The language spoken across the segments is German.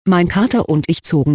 Mein Kater und ich zogen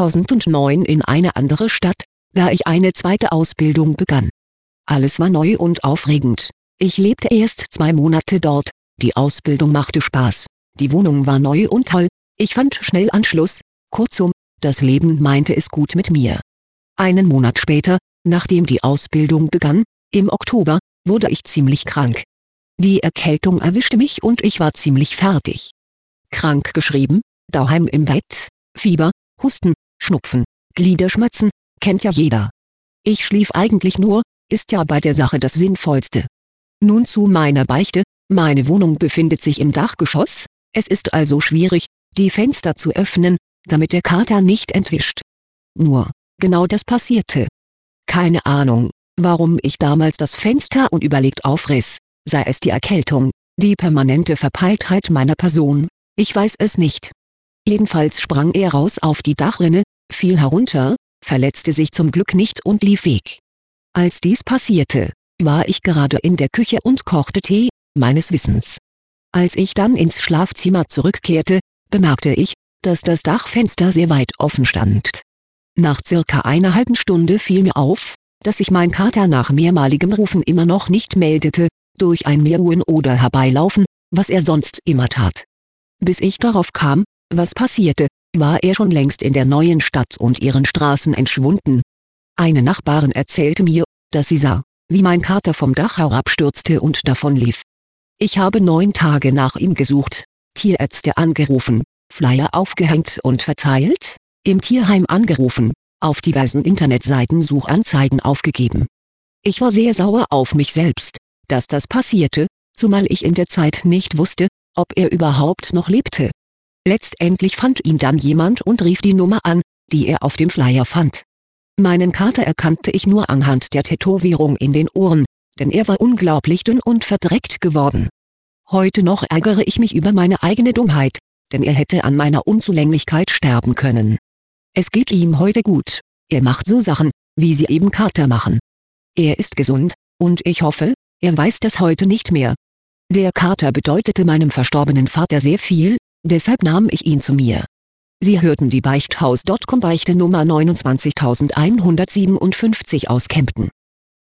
2009 in eine andere Stadt, da ich eine zweite Ausbildung begann. Alles war neu und aufregend. Ich lebte erst 2 Monate dort, die Ausbildung machte Spaß, die Wohnung war neu und toll, ich fand schnell Anschluss, kurzum, das Leben meinte es gut mit mir. Einen Monat später, nachdem die Ausbildung begann, im Oktober, wurde ich ziemlich krank. Die Erkältung erwischte mich und ich war ziemlich fertig. Krank geschrieben, daheim im Bett, Fieber, Husten, Schnupfen, Gliederschmerzen, kennt ja jeder. Ich schlief eigentlich nur, ist ja bei der Sache das Sinnvollste. Nun zu meiner Beichte, meine Wohnung befindet sich im Dachgeschoss, es ist also schwierig, die Fenster zu öffnen, damit der Kater nicht entwischt. Nur, genau das passierte. Keine Ahnung, warum ich damals das Fenster unüberlegt aufriss, sei es die Erkältung, die permanente Verpeiltheit meiner Person, ich weiß es nicht. Jedenfalls sprang er raus auf die Dachrinne, fiel herunter, verletzte sich zum Glück nicht und lief weg. Als dies passierte, war ich gerade in der Küche und kochte Tee, meines Wissens. Als ich dann ins Schlafzimmer zurückkehrte, bemerkte ich, dass das Dachfenster sehr weit offen stand. Nach circa einer halben Stunde fiel mir auf, dass sich mein Kater nach mehrmaligem Rufen immer noch nicht meldete, durch ein Miauen oder Herbeilaufen, was er sonst immer tat. Bis ich darauf kam, was passierte, war er schon längst in der neuen Stadt und ihren Straßen entschwunden. Eine Nachbarin erzählte mir, dass sie sah, wie mein Kater vom Dach herabstürzte und davonlief. Ich habe 9 Tage nach ihm gesucht, Tierärzte angerufen, Flyer aufgehängt und verteilt, im Tierheim angerufen, auf diversen Internetseiten Suchanzeigen aufgegeben. Ich war sehr sauer auf mich selbst, dass das passierte, zumal ich in der Zeit nicht wusste, ob er überhaupt noch lebte. Letztendlich fand ihn dann jemand und rief die Nummer an, die er auf dem Flyer fand. Meinen Kater erkannte ich nur anhand der Tätowierung in den Ohren, denn er war unglaublich dünn und verdreckt geworden. Heute noch ärgere ich mich über meine eigene Dummheit, denn er hätte an meiner Unzulänglichkeit sterben können. Es geht ihm heute gut, er macht so Sachen, wie sie eben Kater machen. Er ist gesund, und ich hoffe, er weiß das heute nicht mehr. Der Kater bedeutete meinem verstorbenen Vater sehr viel, deshalb nahm ich ihn zu mir. Sie hörten die Beichthaus.com Beichte Nummer 29157 aus Kempten.